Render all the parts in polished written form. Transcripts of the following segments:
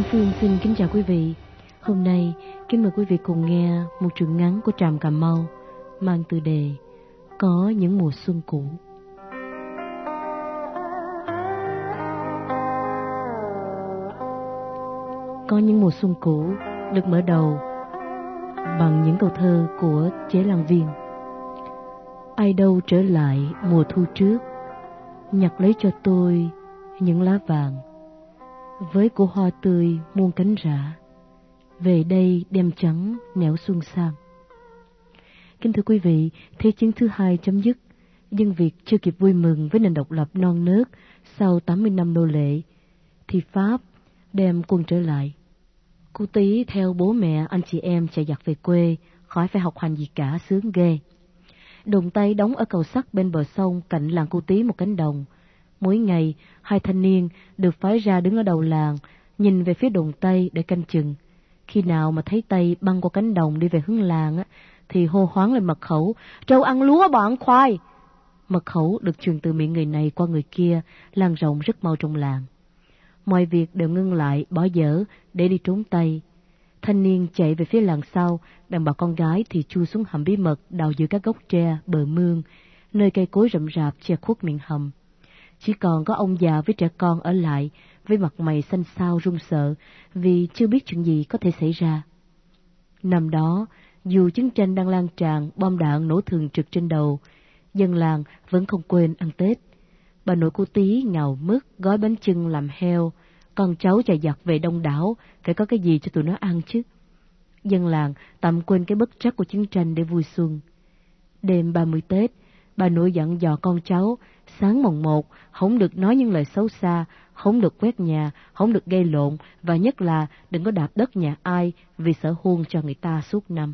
Phương xin kính chào quý vị. Hôm nay, kính mời quý vị cùng nghe một truyện ngắn của Tràm Cà Mau mang tựa đề Có những mùa xuân cũ. Có những mùa xuân cũ được mở đầu bằng những câu thơ của Chế Lan Viên. Ai đâu trở lại mùa thu trước, nhặt lấy cho tôi những lá vàng, với của hoa tươi muôn cánh rã, về đây đem trắng nẻo xuân sang. Kính thưa quý vị, Thế chiến thứ hai chấm dứt, dân Việt chưa kịp vui mừng với nền độc lập non nớt sau 80 năm nô lệ, thì Pháp đem quân trở lại. Cô Tí theo bố mẹ, anh chị em chạy giặt về quê, khỏi phải học hành gì cả, sướng ghê. Đồn Tây đóng ở cầu sắt bên bờ sông cạnh làng cô Tí một cánh đồng. Mỗi ngày, hai thanh niên được phái ra đứng ở đầu làng, nhìn về phía đồn Tây để canh chừng. Khi nào mà thấy Tây băng qua cánh đồng đi về hướng làng á, thì hô hoáng lên mật khẩu: "Trâu ăn lúa, bò ăn khoai." Mật khẩu được truyền từ miệng người này qua người kia, lan rộng rất mau trong làng. Mọi việc đều ngưng lại, bỏ dở để đi trốn Tây. Thanh niên chạy về phía làng sau, đàn bà con gái thì chui xuống hầm bí mật đào giữa các gốc tre, bờ mương, nơi cây cối rậm rạp che khuất miệng hầm. Chỉ còn có ông già với trẻ con ở lại, với mặt mày xanh xao run sợ, vì chưa biết chuyện gì có thể xảy ra. Năm đó, dù chiến tranh đang lan tràn, bom đạn nổ thường trực trên đầu, dân làng vẫn không quên ăn Tết. Bà nội cô Tí ngào mứt, gói bánh chưng làm heo, con cháu chạy giặt về đông đảo, phải có cái gì cho tụi nó ăn chứ. Dân làng tạm quên cái bất trắc của chiến tranh để vui xuân. Đêm 30 Tết, bà nội dặn dò con cháu, sáng mồng 1, không được nói những lời xấu xa, không được quét nhà, không được gây lộn, và nhất là đừng có đạp đất nhà ai vì sợ huông cho người ta suốt năm.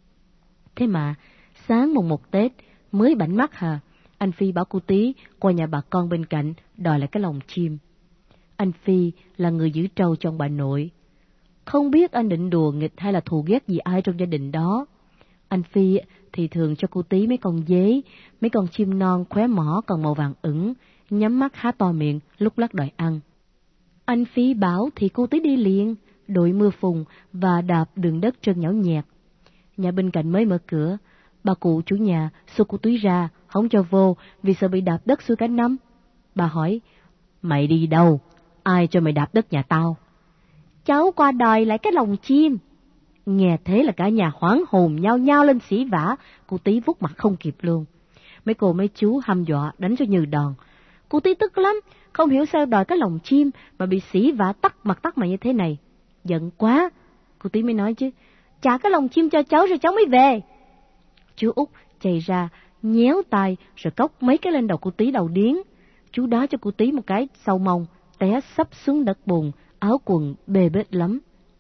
Thế mà, sáng mồng 1 Tết, mới bảnh mắt hà, anh Phi bảo cô Tí qua nhà bà con bên cạnh đòi lại cái lồng chim. Anh Phi là người giữ trâu cho ông bà nội. Không biết anh định đùa nghịch hay là thù ghét gì ai trong gia đình đó. Anh Phi thì thường cho cô Tí mấy con dế, mấy con chim non khóe mỏ còn màu vàng ửng, nhắm mắt há to miệng lúc lắc đòi ăn. Anh Phi bảo thì cô Tí đi liền, đội mưa phùn và đạp đường đất trơn nhão nhẹt. Nhà bên cạnh mới mở cửa, bà cụ chủ nhà xô cô Tí ra, không cho vô vì sợ bị đạp đất xuôi cả năm. Bà hỏi: "Mày đi đâu? Ai cho mày đạp đất nhà tao?" "Cháu qua đòi lại cái lồng chim." Nghe thế là cả nhà hoảng hồn nhao nhao lên xỉ vả, cô Tí vút mặt không kịp luôn. Mấy cô mấy chú hăm dọa đánh cho như đòn. Cô Tí tức lắm, không hiểu sao đòi cái lồng chim mà bị xỉ vả tắt mặt như thế này. Giận quá, cô Tí mới nói chứ: "Trả cái lồng chim cho cháu rồi cháu mới về." Chú Út chạy ra, nhéo tay rồi cốc mấy cái lên đầu cô Tí đầu điếng. Chú đá cho cô Tí một cái sau mông, té sấp xuống đất bùn, áo quần bê bết lắm.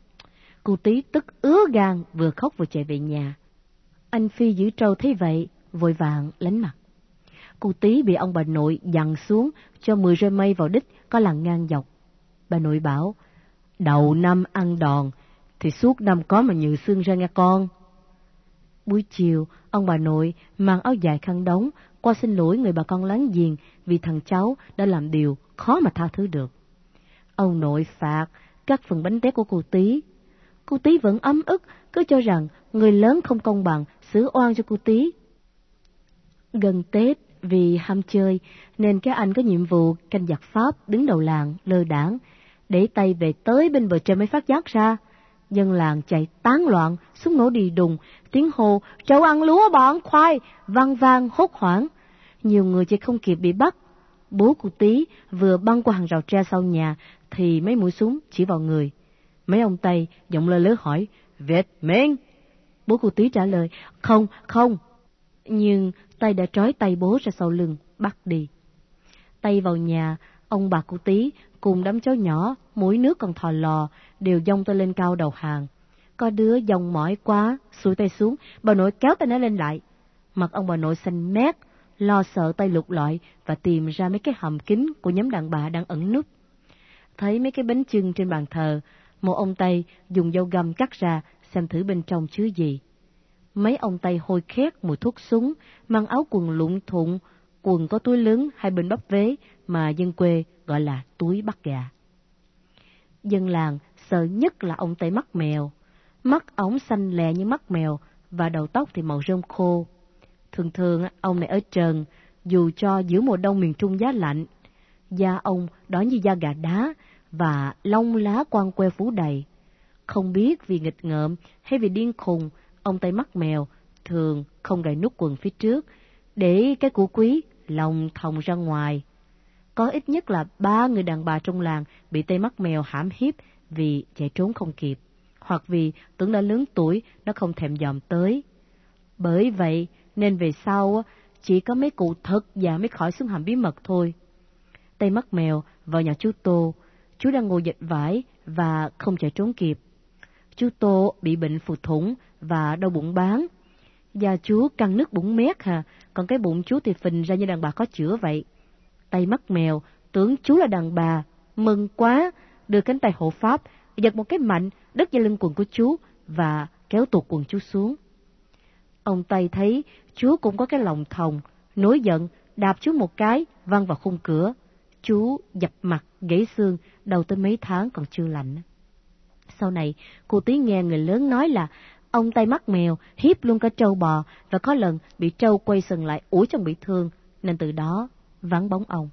Cô Tí tức ứa gan, vừa khóc vừa chạy về nhà. Anh Phi giữ trâu thấy vậy, vội vàng lánh mặt. Cô Tí bị ông bà nội dằn xuống cho 10 roi mây vào đít, có lằn ngang dọc. Bà nội bảo: "Đầu năm ăn đòn thì suốt năm có mà nhừ xương ra nghe con." Buổi chiều, ông bà nội mang áo dài khăn đóng qua xin lỗi người bà con láng giềng vì thằng cháu đã làm điều khó mà tha thứ được. Ông nội phạt cắt phần bánh tét của cô Tí. Cô Tí vẫn ấm ức, cứ cho rằng người lớn không công bằng, xử oan cho cô Tí. Gần Tết, vì ham chơi nên các anh có nhiệm vụ canh giặc Pháp đứng đầu làng lơ đãng, để tay về tới bên bờ trên mới phát giác ra. Dân làng chạy tán loạn, súng nổ đi đùng, tiếng hô "Trâu ăn lúa, bò ăn khoai" vang vang hốt hoảng. Nhiều người chỉ không kịp bị bắt. Bố cô Tí vừa băng qua hàng rào tre sau nhà thì mấy mũi súng chỉ vào người. Mấy ông Tây giọng lơ lớ hỏi: "Việt Minh?" Bố cô Tí trả lời: Không. Nhưng Tây đã trói tay bố ra sau lưng, bắt đi. Tây vào nhà, ông bà cô Tí cùng đám cháu nhỏ, mũi nước còn thò lò, đều dông tay lên cao đầu hàng. Có đứa dông mỏi quá, xuôi tay xuống, bà nội kéo tay nó lên lại. Mặt ông bà nội xanh mét, lo sợ tay lục lọi và tìm ra mấy cái hầm kín của nhóm đàn bà đang ẩn núp. Thấy mấy cái bánh chưng trên bàn thờ, một ông Tây dùng dao găm cắt ra xem thử bên trong chứa gì. Mấy ông Tây hôi khét mùi thuốc súng, mang áo quần lụng thụng, quần có túi lớn hai bên bắp vế mà dân quê gọi là túi bắt gà. Dân làng sợ nhất là ông Tây mắt mèo. Mắt ống xanh lè như mắt mèo và đầu tóc thì màu rơm khô. Thường thường ông này ở trần, dù cho giữa mùa đông miền Trung giá lạnh. Da ông đỏ như da gà đá và lông lá quăng que phủ đầy. Không biết vì nghịch ngợm hay vì điên khùng, ông Tây mắt mèo thường không gài nút quần phía trước, để cái của quý lòng thòng ra ngoài. Có ít nhất là 3 người đàn bà trong làng bị Tây mắt mèo hãm hiếp vì chạy trốn không kịp, hoặc vì tưởng đã lớn tuổi nó không thèm dòm tới. Bởi vậy nên về sau chỉ có mấy cụ thật già mới khỏi xuống hầm bí mật thôi. Tây mắt mèo vào nhà chú Tô. Chú đang ngồi dệt vải và không chạy trốn kịp. Chú Tô bị bệnh phù thủng và đau bụng bán. Da chú căng nước bụng mét còn cái bụng chú thì phình ra như đàn bà có chữa vậy. Tây mắt mèo tưởng chú là đàn bà, mừng quá, đưa cánh tay hộ pháp, giật một cái mạnh, đứt dây lưng quần của chú và kéo tuột quần chú xuống. Ông Tây thấy chú cũng có cái lòng thòng, nổi giận, đạp chú một cái, văng vào khung cửa. Chú dập mặt, gãy xương, đầu tới mấy tháng còn chưa lành. Sau này, cô Tí nghe người lớn nói là ông Tây mắt mèo hiếp luôn cả trâu bò và có lần bị trâu quay sừng lại ủi trong bị thương, nên từ đó vắng bóng ông.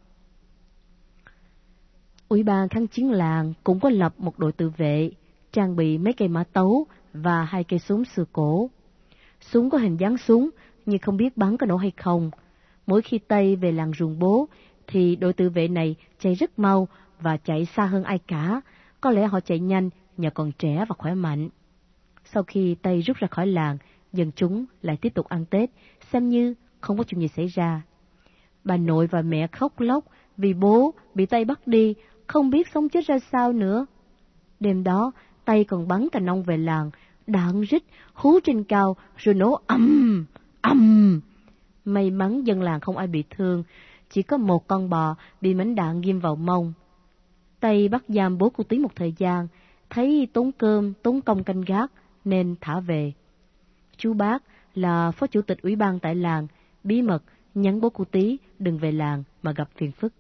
Ủy ban kháng chiến làng cũng có lập một đội tự vệ, trang bị mấy cây mã tấu và 2 cây súng xưa cổ. Súng có hình dáng súng, nhưng không biết bắn có nổ hay không. Mỗi khi Tây về làng Ruồng Bố, thì đội tự vệ này chạy rất mau và chạy xa hơn ai cả. Có lẽ họ chạy nhanh nhờ còn trẻ và khỏe mạnh. Sau khi Tây rút ra khỏi làng, dân chúng lại tiếp tục ăn Tết, xem như không có chuyện gì xảy ra. Bà nội và mẹ khóc lóc vì bố bị Tây bắt đi, không biết sống chết ra sao nữa. Đêm đó, Tây còn bắn cành ong về làng, đạn rít hú trên cao rồi nổ ầm ầm. May mắn dân làng không ai bị thương, chỉ có một con bò bị mảnh đạn ghim vào mông. Tây bắt giam bố cô Tí một thời gian, thấy tốn cơm, tốn công canh gác nên thả về. Chú Bác là phó chủ tịch ủy ban tại làng, bí mật nhắn bố cô Tí đừng về làng mà gặp phiền phức.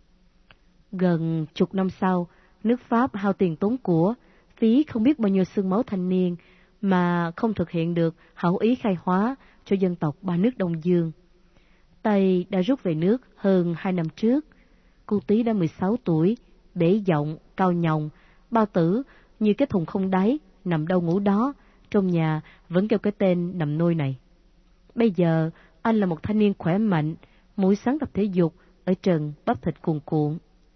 Gần chục năm sau, nước Pháp hao tiền tốn của, phí không biết bao nhiêu xương máu thanh niên mà không thực hiện được hảo ý khai hóa cho dân tộc ba nước Đông Dương. Tây đã rút về nước hơn 2 năm trước. Cô Tí đã 16 tuổi, bể giọng, cao nhòng, bao tử như cái thùng không đáy, nằm đâu ngủ đó, trong nhà vẫn kêu cái tên nằm nôi này. Bây giờ, anh là một thanh niên khỏe mạnh, mỗi sáng tập thể dục, ở trần bắp thịt cuồn cuộn.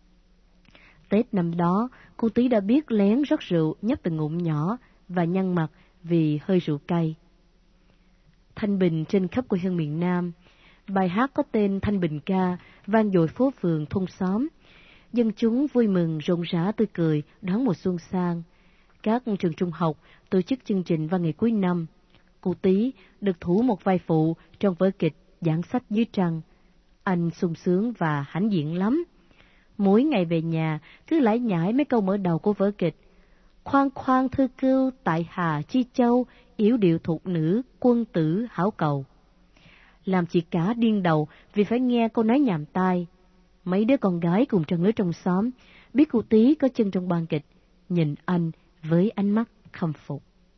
Tết năm đó, cô Tí đã biết lén rót rượu nhấp từng ngụm nhỏ và nhăn mặt vì hơi rượu cay. Thanh bình trên khắp quê hương miền Nam. Bài hát có tên Thanh Bình Ca vang dội phố phường thôn xóm. Dân chúng vui mừng rộn rã tươi cười đón mùa xuân sang. Các trường trung học tổ chức chương trình văn nghệ cuối năm. Cô Tí được thủ một vai phụ trong vở kịch Giảng sách dưới trăng. Anh sung sướng và hãnh diện lắm. Mỗi ngày về nhà cứ lải nhải mấy câu mở đầu của vở kịch. Khoan khoan thư cưu tại Hà Chi Châu, yếu điệu thục nữ quân tử hảo cầu. Làm chị cả điên đầu vì phải nghe câu nói nhàm tai. Mấy đứa con gái cùng trang lứa trong xóm biết cô Tí có chân trong ban kịch, nhìn anh với ánh mắt khâm phục.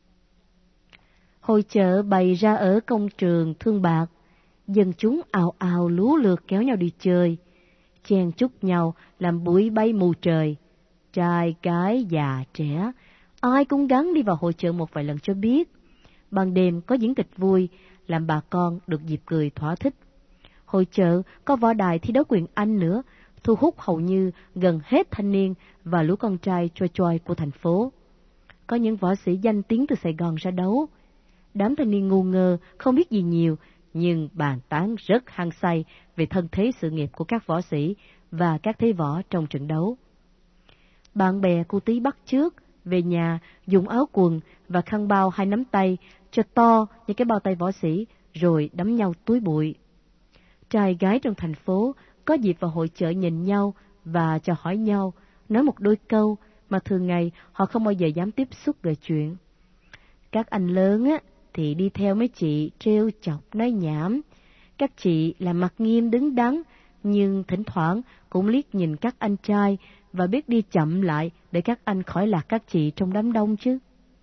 Hội chợ bày ra ở công trường Thương Bạc, dân chúng ào ào lú lượt kéo nhau đi chơi, chen chúc nhau làm bụi bay mù trời. Trai gái già trẻ, ai cũng gắng đi vào hội chợ một vài lần cho biết. Ban đêm có diễn kịch vui, làm bà con được dịp cười thỏa thích. Hội chợ có võ đài thi đấu quyền Anh nữa, thu hút hầu như gần hết thanh niên và lũ con trai choi choi của thành phố. Có những võ sĩ danh tiếng từ Sài Gòn ra đấu. Đám thanh niên ngu ngơ, không biết gì nhiều, nhưng bàn tán rất hăng say về thân thế sự nghiệp của các võ sĩ và các thế võ trong trận đấu. Bạn bè cô Tí bắt chước, về nhà dùng áo quần và khăn bao 2 nắm tay cho to như cái bao tay võ sĩ, rồi đấm nhau túi bụi. Trai gái trong thành phố có dịp vào hội chợ nhìn nhau và chào hỏi nhau, nói một đôi câu mà thường ngày họ không bao giờ dám tiếp xúc gợi chuyện. Các anh lớn thì đi theo mấy chị trêu chọc nói nhảm. Các chị là mặt nghiêm đứng đắn, nhưng thỉnh thoảng cũng liếc nhìn các anh trai và biết đi chậm lại để các anh khỏi lạc các chị trong đám đông chứ.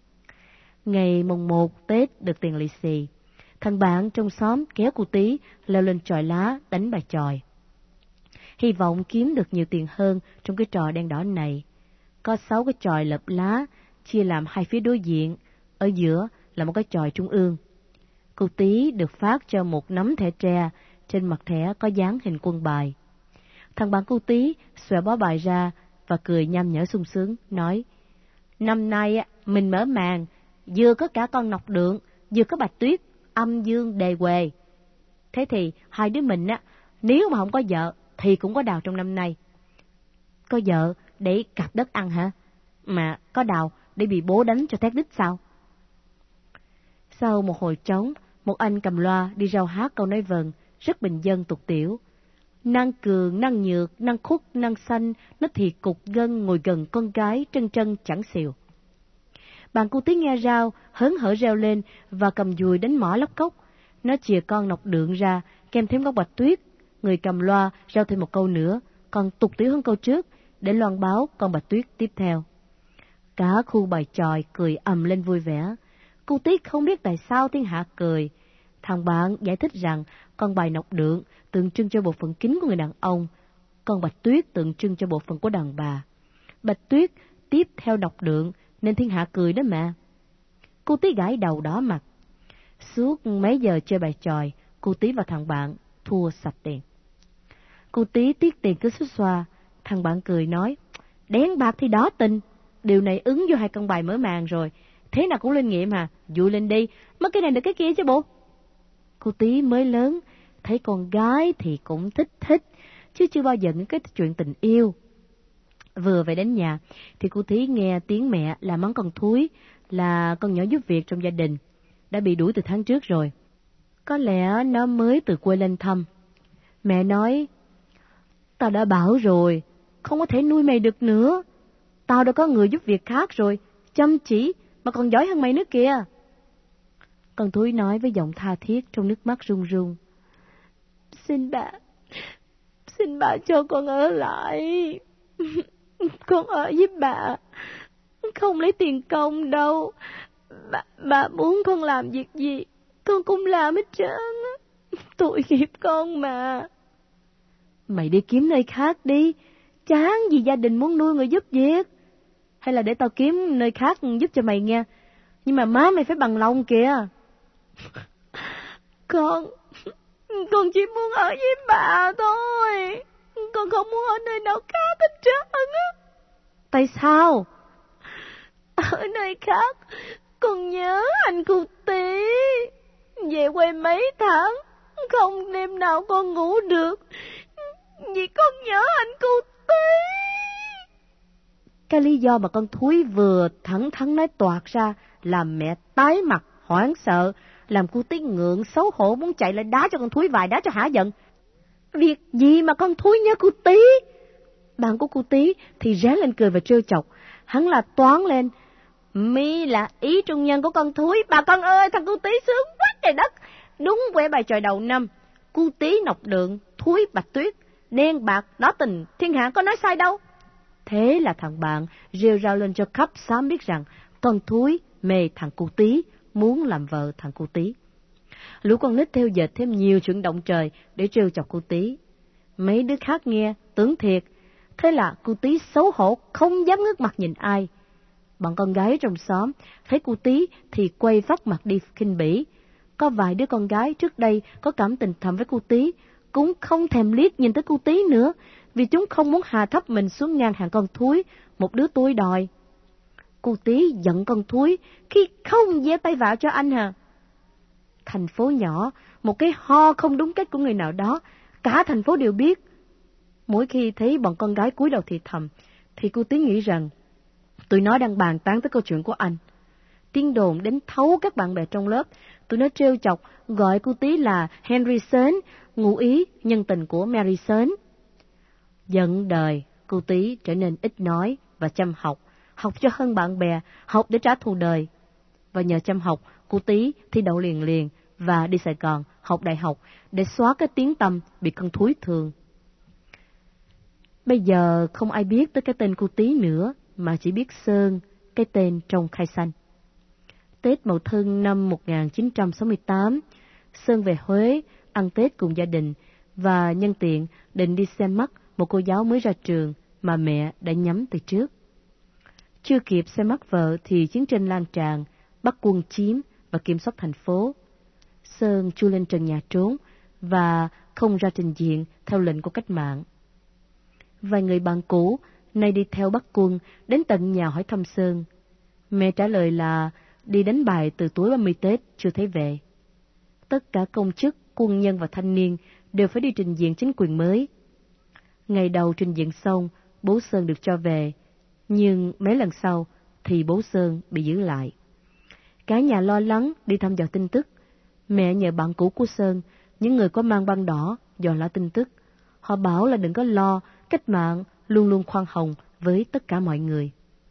Ngày mùng 1 Tết được tiền lì xì, thằng bạn trong xóm kéo cô Tí leo lên chòi lá đánh bài chòi. Hy vọng kiếm được nhiều tiền hơn trong cái trò đen đỏ này. Có 6 cái chòi lợp lá, chia làm 2 phía đối diện, ở giữa là một cái chòi trung ương. Cô Tí được phát cho một nắm thẻ tre, trên mặt thẻ có dán hình quân bài. Thằng bạn cô Tí xòe bó bài ra và cười nham nhở sung sướng, nói: năm nay mình mở màn, vừa có cả con Nọc Đượng, vừa có Bạch Tuyết, Âm Dương, Đề Huề. Thế thì hai đứa mình nếu mà không có vợ thì cũng có đào trong năm nay. Có vợ để cặp đất ăn hả? Mà có đào để bị bố đánh cho tét đít sao? Sau một hồi trống, một anh cầm loa đi rao hát câu nói vần, rất bình dân tục tiểu. Năng cường, năng nhược, năng khúc, năng xanh, nó thì cục gân ngồi gần con gái trân trân chẳng xìu. Bạn cô Tí nghe rao, hớn hở reo lên và cầm dùi đánh mỏ lóc cốc. Nó chìa con Nọc Đượng ra, kèm thêm con Bạch Tuyết. Người cầm loa rao thêm một câu nữa, còn tục tiểu hơn câu trước, để loan báo con Bạch Tuyết tiếp theo. Cả khu bài chòi cười ầm lên vui vẻ. Cô Tí không biết tại sao thiên hạ cười. Thằng bạn giải thích rằng con bài Nọc Đượng tượng trưng cho bộ phận kín của người đàn ông, con Bạch Tuyết tượng trưng cho bộ phận của đàn bà. Bạch Tuyết tiếp theo Nọc Đượng nên thiên hạ cười đó mà. Cô Tí gãi đầu đỏ mặt. Suốt mấy giờ chơi bài chòi, cô Tí và thằng bạn thua sạch tiền. Cô Tí tiếc tiền cứ xúc xoa. Thằng bạn cười nói: đen bạc thì đỏ tình, điều này ứng vô 2 con bài mở màn rồi, thế nào cũng linh nghiệm à, vui lên đi, mất cái này được cái kia chứ bộ. Cô Tí mới lớn, thấy con gái thì cũng thích, chứ chưa bao giờ những cái chuyện tình yêu. Vừa về đến nhà thì cô Tí nghe tiếng mẹ là mắng con Thúi, là con nhỏ giúp việc trong gia đình, đã bị đuổi từ tháng trước rồi. Có lẽ nó mới từ quê lên thăm. Mẹ nói: tao đã bảo rồi, không có thể nuôi mày được nữa. Tao đã có người giúp việc khác rồi, chăm chỉ mà còn giỏi hơn mày nữa kìa. Con Thúi nói với giọng tha thiết trong nước mắt run run: xin bà cho con ở lại. Con ở với bà, không lấy tiền công đâu. Bà muốn con làm việc gì, con cũng làm hết trơn. Tội nghiệp con mà. Mày đi kiếm nơi khác đi, chán gì gia đình muốn nuôi người giúp việc. Hay là để tao kiếm nơi khác giúp cho mày nghe, nhưng mà má mày phải bằng lòng kìa. Con chỉ muốn ở với bà thôi, con không muốn ở nơi nào khác hết trơn á. Tại sao? Ở nơi khác con nhớ anh Cụ Tí. Về quê mấy tháng, không đêm nào con ngủ được, vì con nhớ anh Cụ Tí. Cái lý do mà con Thúi vừa thẳng thắn nói toạc ra làm mẹ tái mặt hoảng sợ, làm cô Tí ngượng xấu hổ muốn chạy lại đá cho con Thúi vài đá cho hả giận. Việc gì mà con Thúi nhớ cô Tí? Bạn của cô Tí thì ré lên cười và trêu chọc. Hắn là toán lên: mi là ý trung nhân của con Thúi. Bà con ơi, thằng cô Tí sướng quá trời đất. Đúng quẻ bài chòi đầu năm, cô Tí Nọc Đượng, Thúi Bạch Tuyết, đen bạc đỏ tình, thiên hạ có nói sai đâu. Thế là thằng bạn rêu rao lên cho khắp xóm biết rằng con Thúi mê thằng cô Tí, muốn làm vợ thằng cô Tí. Lũ con nít theo dệt thêm nhiều chuyện động trời để trêu chọc cô Tí. Mấy đứa khác nghe tưởng thiệt, thế là cô Tí xấu hổ không dám ngước mặt nhìn ai. Bọn con gái trong xóm thấy cô Tí thì quay phát mặt đi khinh bỉ. Có vài đứa con gái trước đây có cảm tình thầm với cô Tí cũng không thèm liếc nhìn tới cô Tí nữa, vì chúng không muốn hạ thấp mình xuống ngang hàng con Thúi, một đứa tôi đòi. Cô Tí giận con Thúi khi không giơ tay vào cho anh hả? Thành phố nhỏ, một cái ho không đúng cách của người nào đó, cả thành phố đều biết. Mỗi khi thấy bọn con gái cúi đầu thì thầm, thì cô Tí nghĩ rằng tụi nó đang bàn tán tới câu chuyện của anh. Tiếng đồn đến thấu các bạn bè trong lớp, tụi nó trêu chọc gọi cô Tí là Henry Sến, ngụ ý nhân tình của Mary Sến. Dần đời, cô Tí trở nên ít nói và chăm học, học cho hơn bạn bè, học để trả thù đời. Và nhờ chăm học, cô Tí thi đậu liền và đi Sài Gòn học đại học để xóa cái tiếng tăm bị con Thúi thường. Bây giờ không ai biết tới cái tên cô Tí nữa, mà chỉ biết Sơn, cái tên trong khai xanh. Tết Mậu Thân năm 1968, Sơn về Huế ăn Tết cùng gia đình và nhân tiện định đi xem mắt một cô giáo mới ra trường mà mẹ đã nhắm từ trước. Chưa kịp xem mắt vợ thì chiến tranh lan tràn, Bắc quân chiếm và kiểm soát thành phố. Sơn chui lên trần nhà trốn và không ra trình diện theo lệnh của cách mạng. Vài người bạn cũ nay đi theo Bắc quân đến tận nhà hỏi thăm Sơn. Mẹ trả lời là đi đánh bài từ tối 30 Tết chưa thấy về. Tất cả công chức, quân nhân và thanh niên đều phải đi trình diện chính quyền mới. Ngày đầu trình diện xong, bố Sơn được cho về, nhưng mấy lần sau thì bố Sơn bị giữ lại. Cả nhà lo lắng đi thăm dò tin tức. Mẹ nhờ bạn cũ của Sơn, những người có mang băng đỏ, dò la tin tức. Họ bảo là đừng có lo, cách mạng luôn luôn khoan hồng với tất cả mọi người.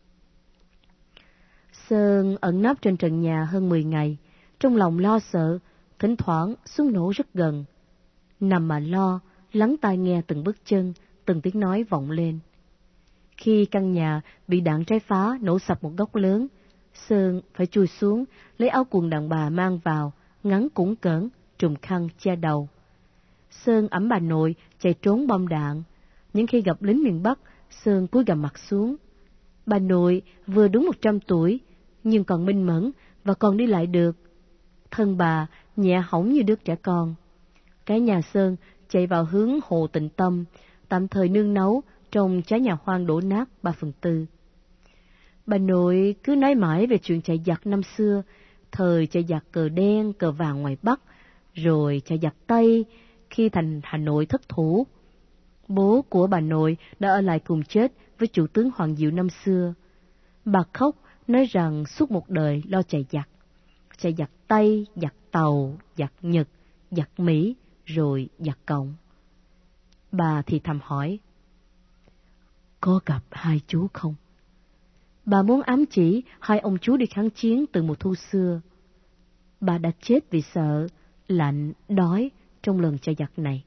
Sơn ẩn nấp trên trần nhà hơn 10 ngày, trong lòng lo sợ, thỉnh thoảng súng nổ rất gần. Nằm mà lo, lắng tai nghe từng bước chân, từng tiếng nói vọng lên. Khi căn nhà bị đạn trái phá nổ sập một góc lớn, Sơn phải chui xuống, lấy áo quần đàn bà mang vào, ngắn cũn cỡn, trùm khăn che đầu. Sơn ẵm bà nội chạy trốn bom đạn. Những khi gặp lính miền Bắc, Sơn cúi gằm mặt xuống. Bà nội vừa đúng 100 tuổi, nhưng còn minh mẫn và còn đi lại được. Thân bà nhẹ hỏng như đứa trẻ con. Cái nhà Sơn chạy vào hướng Hồ Tịnh Tâm, tạm thời nương náu trong trái nhà hoang đổ nát 3/4. Bà nội cứ nói mãi về chuyện chạy giặc năm xưa, thời chạy giặc cờ đen, cờ vàng ngoài Bắc, rồi chạy giặc Tây khi thành Hà Nội thất thủ. Bố của bà nội đã ở lại cùng chết với chủ tướng Hoàng Diệu năm xưa. Bà khóc nói rằng suốt một đời lo chạy giặc Tây, giặc Tàu, giặc Nhật, giặc Mỹ, rồi giặc Cộng. Bà thì thầm hỏi, có gặp hai chú không? Bà muốn ám chỉ hai ông chú đi kháng chiến từ mùa thu xưa. Bà đã chết vì sợ, lạnh, đói trong lần chạy giặc này.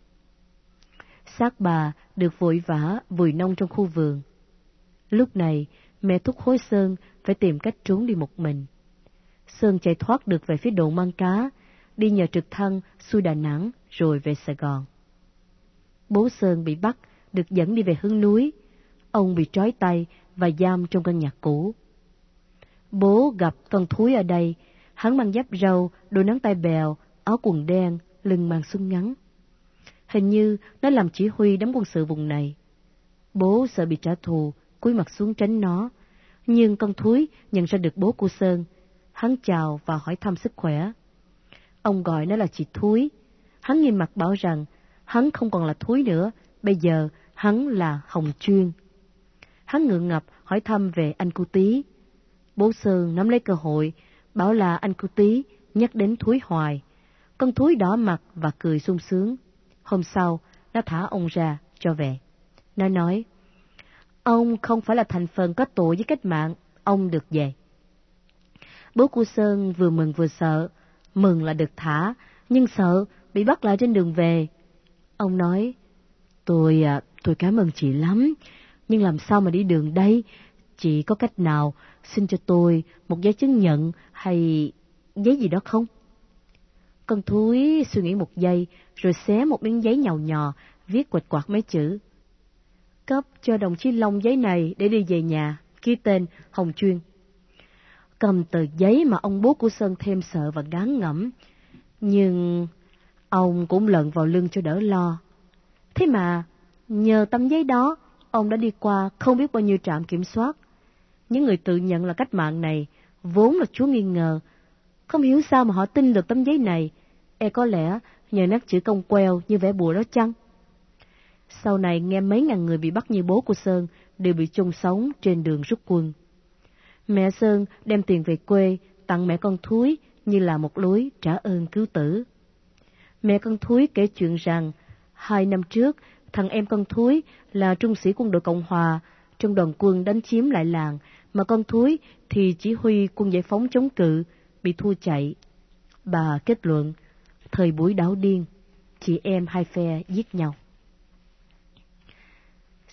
Xác bà được vội vã vùi nông trong khu vườn. Lúc này, mẹ thúc hối Sơn phải tìm cách trốn đi một mình. Sơn chạy thoát được về phía đồn Mang Cá, đi nhờ trực thăng xuôi Đà Nẵng rồi về Sài Gòn. Bố Sơn bị bắt, được dẫn đi về hướng núi. Ông bị trói tay và giam trong căn nhà cũ. Bố gặp con thúi ở đây, hắn mang giáp râu, đôi nắng tai bèo, áo quần đen, lưng mang súng ngắn. Hình như nó làm chỉ huy đám quân sự vùng này. Bố sợ bị trả thù, cúi mặt xuống tránh nó. Nhưng con thúi nhận ra được bố của Sơn. Hắn chào và hỏi thăm sức khỏe. Ông gọi nó là chị Thúi. Hắn nghiêm mặt bảo rằng hắn không còn là Thúi nữa, bây giờ hắn là Hồng Chuyên. Hắn ngượng ngập hỏi thăm về anh cu Tí. Bố Sơn nắm lấy cơ hội, bảo là anh cu Tí nhắc đến Thúi hoài. Con Thúi đỏ mặt và cười sung sướng. Hôm sau, nó thả ông ra, cho về. Nó nói, ông không phải là thành phần có tội với cách mạng, ông được về. Bố của Sơn vừa mừng vừa sợ, mừng là được thả, nhưng sợ bị bắt lại trên đường về. Ông nói, tôi cảm ơn chị lắm, nhưng làm sao mà đi đường đây? Chị có cách nào xin cho tôi một giấy chứng nhận hay giấy gì đó không? Con thúi suy nghĩ một giây, rồi xé một miếng giấy nhàu nhò, viết quệt quạt mấy chữ. Cấp cho đồng chí Long giấy này để đi về nhà, ký tên Hồng Chuyên. Cầm tờ giấy mà ông bố của Sơn thêm sợ và ngán ngẩm, nhưng ông cũng lận vào lưng cho đỡ lo. Thế mà, nhờ tấm giấy đó, ông đã đi qua không biết bao nhiêu trạm kiểm soát. Những người tự nhận là cách mạng này vốn là chúa nghi ngờ. Không hiểu sao mà họ tin được tấm giấy này. Có lẽ nhờ nét chữ cong queo như vẽ bùa đó chăng? Sau này nghe mấy ngàn người bị bắt như bố của Sơn đều bị chôn sống trên đường rút quân. Mẹ Sơn đem tiền về quê tặng mẹ con thúi như là một lối trả ơn cứu tử. Mẹ con thúi kể chuyện rằng 2 năm trước, thằng em con thúi là trung sĩ quân đội Cộng Hòa trong đoàn quân đánh chiếm lại làng, mà con thúi thì chỉ huy quân giải phóng chống cự, bị thua chạy. Bà kết luận, thời buổi đảo điên, chị em hai phe giết nhau.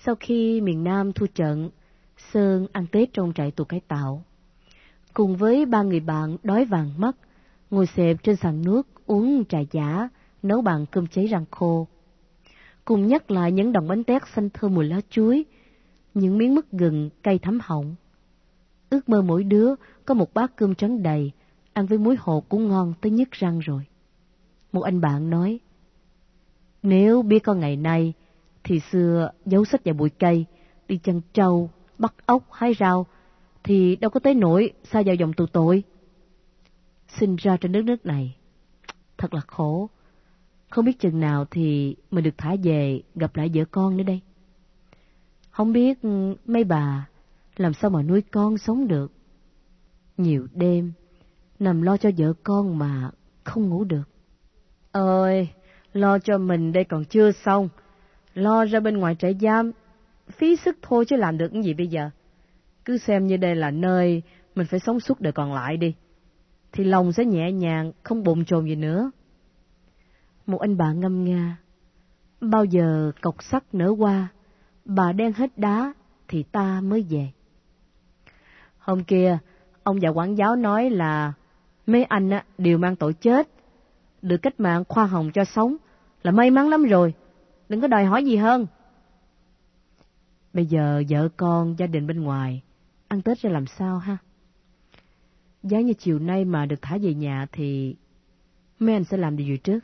Sau khi miền Nam thua trận, Sơn ăn Tết trong trại tù cải tạo. Cùng với 3 người bạn đói vàng mắt, ngồi xẹp trên sàn nước uống trà giả, nấu bằng cơm cháy rang khô. Cùng nhắc lại những đòn bánh tét xanh thơm mùi lá chuối, những miếng mứt gừng cay thấm họng. Ước mơ mỗi đứa có một bát cơm trắng đầy, ăn với muối hột cũng ngon tới nhức răng rồi. Một anh bạn nói, nếu biết có ngày nay, thì xưa giấu sách vào bụi cây, đi chăn trâu, bắt ốc, hái rau, thì đâu có tới nỗi sa vào dòng tù tội. Sinh ra trên đất nước này, thật là khổ. Không biết chừng nào thì mình được thả về gặp lại vợ con nữa đây. Không biết mấy bà làm sao mà nuôi con sống được. Nhiều đêm nằm lo cho vợ con mà không ngủ được. Ơi, lo cho mình đây còn chưa xong, lo ra bên ngoài trại giam phí sức thôi chứ làm được cái gì bây giờ. Cứ xem như đây là nơi mình phải sống suốt đời còn lại đi, thì lòng sẽ nhẹ nhàng, không bồn chồn gì nữa. Một anh bạn ngâm nga, bao giờ cọc sắt nở qua, bà đen hết đá thì ta mới về. Hôm kia, ông già quản giáo nói là mấy anh đều mang tội chết, được cách mạng khoa hồng cho sống là may mắn lắm rồi, đừng có đòi hỏi gì hơn. Bây giờ vợ con, gia đình bên ngoài, ăn Tết ra làm sao ha? Giá như chiều nay mà được thả về nhà thì mấy anh sẽ làm điều gì trước?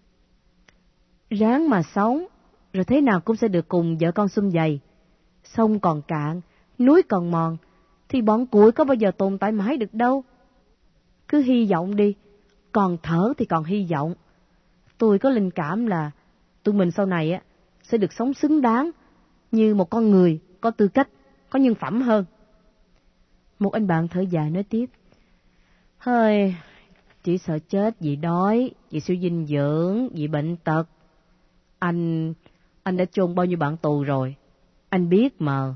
Ráng mà sống, rồi thế nào cũng sẽ được cùng vợ con sum vầy. Sông còn cạn, núi còn mòn, thì bọn củi có bao giờ tồn tại mãi được đâu. Cứ hy vọng đi, còn thở thì còn hy vọng. Tôi có linh cảm là tụi mình sau này sẽ được sống xứng đáng, như một con người có tư cách, có nhân phẩm hơn. Một anh bạn thở dài nói tiếp, hơi, chỉ sợ chết vì đói, vì thiếu dinh dưỡng, vì bệnh tật. Anh đã chôn bao nhiêu bạn tù rồi, anh biết mà.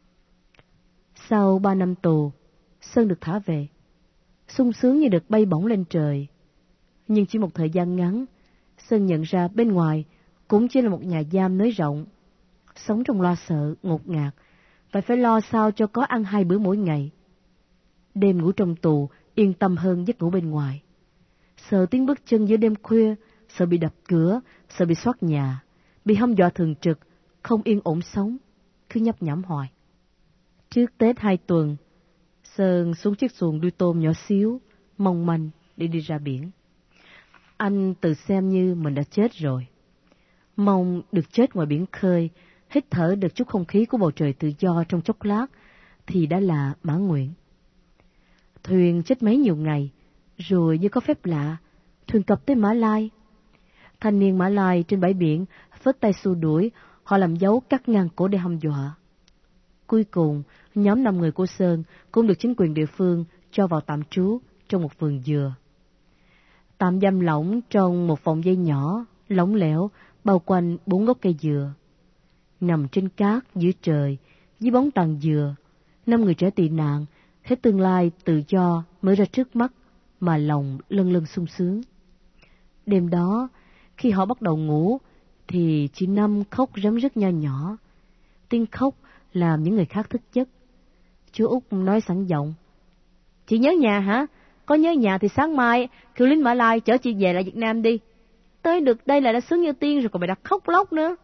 Sau 3 năm tù, Sơn được thả về, sung sướng như được bay bổng lên trời. Nhưng chỉ một thời gian ngắn, Sơn nhận ra bên ngoài cũng chỉ là một nhà giam nới rộng, sống trong lo sợ, ngột ngạt, và phải lo sao cho có ăn 2 bữa mỗi ngày. Đêm ngủ trong tù yên tâm hơn giấc ngủ bên ngoài. Sợ tiếng bước chân giữa đêm khuya, sợ bị đập cửa, sợ bị soát nhà, bị hăm dọa thường trực, không yên ổn sống, cứ nhấp nhẩm hoài. Trước Tết 2 tuần, Sơn xuống chiếc xuồng đuôi tôm nhỏ xíu, mong manh để đi ra biển. Anh tự xem như mình đã chết rồi. Mong được chết ngoài biển khơi, hít thở được chút không khí của bầu trời tự do trong chốc lát, thì đã là mãn nguyện. Thuyền chết mấy nhiều ngày, rồi như có phép lạ, thuyền cập tới Mã Lai. Thanh niên Mã Lai trên bãi biển phất tay xua đuổi, họ làm dấu cắt ngang cổ để hăm dọa. Cuối cùng, nhóm 5 người của Sơn cũng được chính quyền địa phương cho vào tạm trú trong một vườn dừa. Tạm giam lỏng trong một phòng dây nhỏ, lỏng lẻo, bao quanh 4 gốc cây dừa. Nằm trên cát giữa trời, dưới bóng tàn dừa, 5 người trẻ tị nạn, hết tương lai tự do mở ra trước mắt mà lòng lân lân sung sướng. Đêm đó, khi họ bắt đầu ngủ, thì chị Năm khóc rấm rứt nho nhỏ. Tiếng khóc làm những người khác thức giấc. Chú Út nói sẵn giọng, chị nhớ nhà hả? Có nhớ nhà thì sáng mai kêu lính Mã Lai chở chị về lại Việt Nam đi. Tới được đây là đã sướng như tiên rồi, còn mày đặt khóc lóc nữa.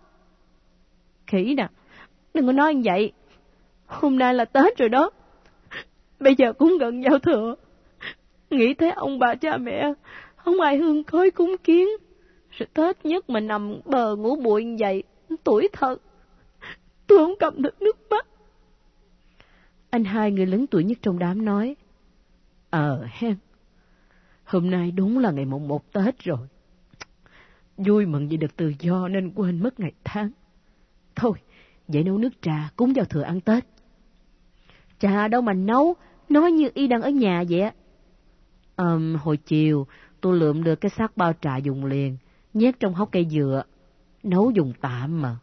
Khỉ nè, đừng có nói như vậy. Hôm nay là Tết rồi đó. Bây giờ cũng gần giao thừa. Nghĩ thế ông bà cha mẹ không ai hương khói cúng kiến, rồi Tết nhất mà nằm bờ ngủ bụi như vậy, tuổi thật. Tôi không cầm được nước mắt. Anh hai người lớn tuổi nhất trong đám nói, hen, hôm nay đúng là ngày mùng 1 Tết rồi. Vui mừng vì được tự do nên quên mất ngày tháng. Thôi, vậy nấu nước trà cúng giao thừa ăn Tết. Trà đâu mà nấu, nói như y đang ở nhà vậy á. Hồi chiều tôi lượm được cái xác bao trà dùng liền, nhét trong hốc cây dừa, nấu dùng tạm mà.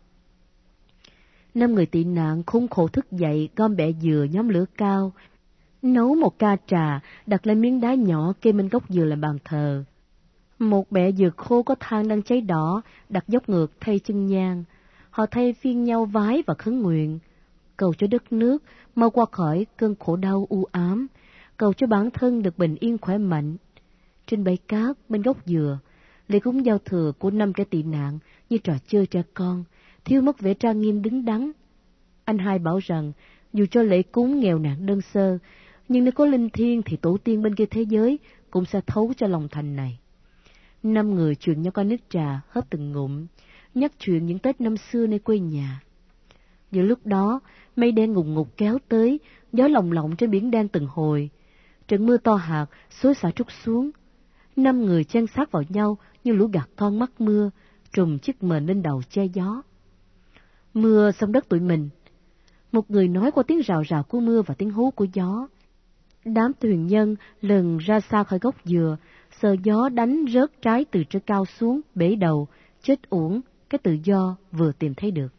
5 người tị nạn khốn khổ thức dậy, gom bẹ dừa nhóm lửa cao, nấu một ca trà, đặt lên miếng đá nhỏ kê bên gốc dừa làm bàn thờ. Một bẹ dừa khô có than đang cháy đỏ, đặt dốc ngược thay chân nhang. Họ thay phiên nhau vái và khấn nguyện, cầu cho đất nước mau qua khỏi cơn khổ đau u ám, cầu cho bản thân được bình yên khỏe mạnh. Trên bãi cát bên gốc dừa, lễ cúng giao thừa của 5 kẻ tị nạn như trò chơi trẻ con, thiếu mất vẻ trang nghiêm đứng đắn. Anh hai bảo rằng dù cho lễ cúng nghèo nàn đơn sơ, nhưng nếu có linh thiêng thì tổ tiên bên kia thế giới cũng sẽ thấu cho lòng thành này. 5 người truyền nhau con nước trà, hớp từng ngụm, nhắc chuyện những Tết năm xưa nơi quê nhà. Giữa lúc đó, mây đen ngùng ngục kéo tới, gió lồng lộng trên biển đen từng hồi. Trận mưa to hạt xối xả trút xuống. 5 người chen sát vào nhau như lũ gạt con mắc mưa, trùm chiếc mền lên đầu che gió. Mưa xông đất tụi mình. Một người nói qua tiếng rào rào của mưa và tiếng hú của gió. Đám thuyền nhân lần ra xa khỏi gốc dừa, sợ gió đánh rớt trái từ trên cao xuống, bể đầu, chết uổng cái tự do vừa tìm thấy được.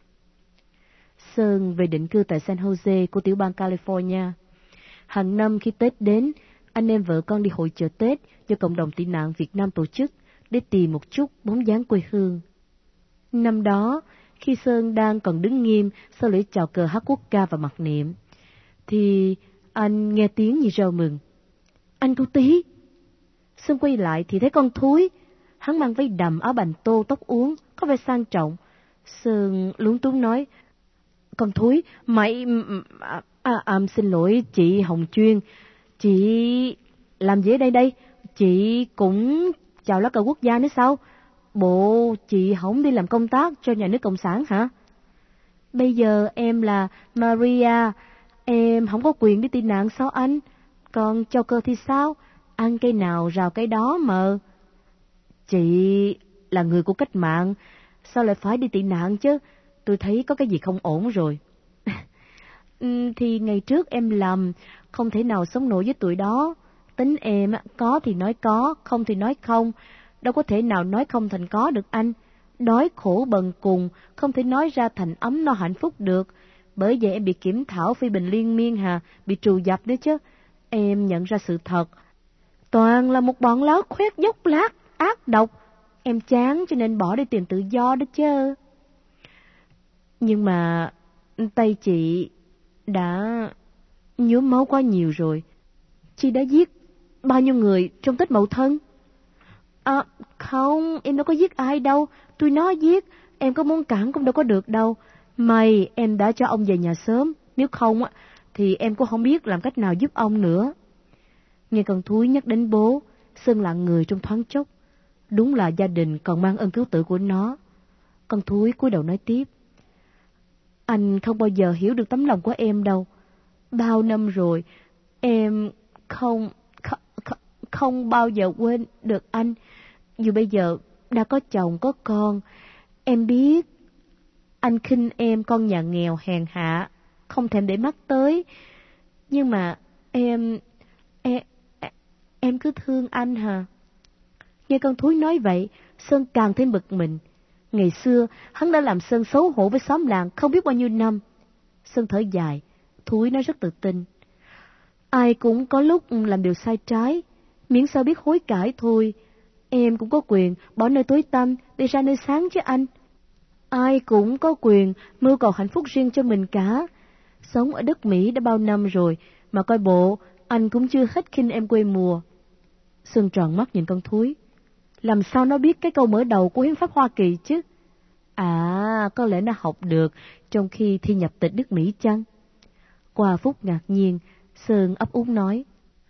Sơn về định cư tại San Jose của tiểu bang California. Hàng năm khi Tết đến, anh em vợ con đi hội chợ Tết do cộng đồng tị nạn Việt Nam tổ chức để tìm một chút bóng dáng quê hương. Năm đó, khi Sơn đang còn đứng nghiêm sau lễ chào cờ hát quốc ca và mặc niệm, thì anh nghe tiếng như reo mừng. Anh cô Tí! Sơn quay lại thì thấy con Thúi. Hắn mang váy đầm, áo bành tô, tóc uốn, có vẻ sang trọng. Sơn lúng túng nói, con Thúi, mày... xin lỗi chị Hồng Chuyên, chị làm gì ở đây? Chị cũng chào lá cờ quốc gia nữa sao? Bộ chị không đi làm công tác cho nhà nước Cộng sản hả? Bây giờ em là Maria, em không có quyền đi tị nạn sao anh? Còn chào cờ thì sao? Ăn cây nào rào cây đó mà. Chị là người của cách mạng, sao lại phải đi tị nạn chứ? Tôi thấy có cái gì không ổn rồi. Thì ngày trước em lầm, không thể nào sống nổi với tụi đó. Tính em có thì nói có, không thì nói không. Đâu có thể nào nói không thành có được anh. Đói khổ bần cùng, không thể nói ra thành ấm no hạnh phúc được. Bởi vậy em bị kiểm thảo phê bình liên miên bị trù dập nữa chứ. Em nhận ra sự thật. Toàn là một bọn láo khoét dốc lác, ác độc. Em chán cho nên bỏ đi tìm tự do đó chứ. Nhưng mà tay chị đã nhuốm máu quá nhiều rồi. Chị đã giết bao nhiêu người trong Tết Mậu Thân? Không, em đâu có giết ai đâu. Tôi nói giết, em có muốn cản cũng đâu có được đâu. May em đã cho ông về nhà sớm. Nếu không thì em cũng không biết làm cách nào giúp ông nữa. Nghe con Thúi nhắc đến bố, Sơn lặng người trong thoáng chốc. Đúng là gia đình còn mang ơn cứu tử của nó. Con Thúi cúi đầu nói tiếp. Anh không bao giờ hiểu được tấm lòng của em đâu. Bao năm rồi, em không bao giờ quên được anh. Dù bây giờ đã có chồng có con, em biết anh khinh em con nhà nghèo hèn hạ, không thèm để mắt tới. Nhưng mà em cứ thương anh hả? Nghe con Thúi nói vậy, Sơn càng thêm bực mình. Ngày xưa, hắn đã làm Sơn xấu hổ với xóm làng không biết bao nhiêu năm. Sơn thở dài, Thúi nói rất tự tin. Ai cũng có lúc làm điều sai trái, miễn sao biết hối cải thôi. Em cũng có quyền bỏ nơi tối tăm để ra nơi sáng chứ anh. Ai cũng có quyền mưu cầu hạnh phúc riêng cho mình cả. Sống ở đất Mỹ đã bao năm rồi, mà coi bộ anh cũng chưa hết khinh em quê mùa. Sơn tròn mắt nhìn con Thúi. Làm sao nó biết cái câu mở đầu của hiến pháp Hoa Kỳ chứ? Có lẽ nó học được trong khi thi nhập tịch nước Mỹ chăng? Qua phút ngạc nhiên, Sơn ấp úng nói.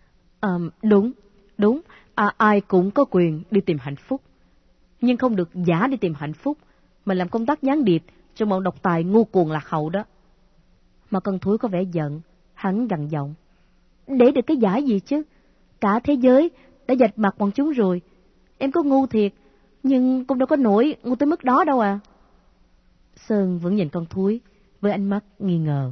Đúng, ai cũng có quyền đi tìm hạnh phúc. Nhưng không được giả đi tìm hạnh phúc, mà làm công tác gián điệp cho bọn độc tài ngu cuồng lạc hậu đó. Mà con Thúi có vẻ giận, hắn gằn giọng. Để được cái giả gì chứ? Cả thế giới đã vạch mặt bọn chúng rồi. Em có ngu thiệt, nhưng cũng đâu có nổi ngu tới mức đó đâu à. Sơn vẫn nhìn con Thúi với ánh mắt nghi ngờ.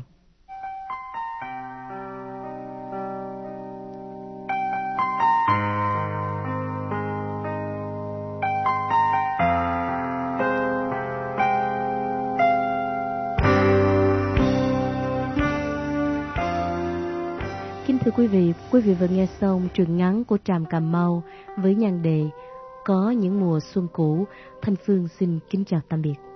Kính thưa quý vị vừa nghe xong truyện ngắn của Tràm Cà Mau với nhan đề Có những mùa xuân cũ. Thanh Phương xin kính chào tạm biệt.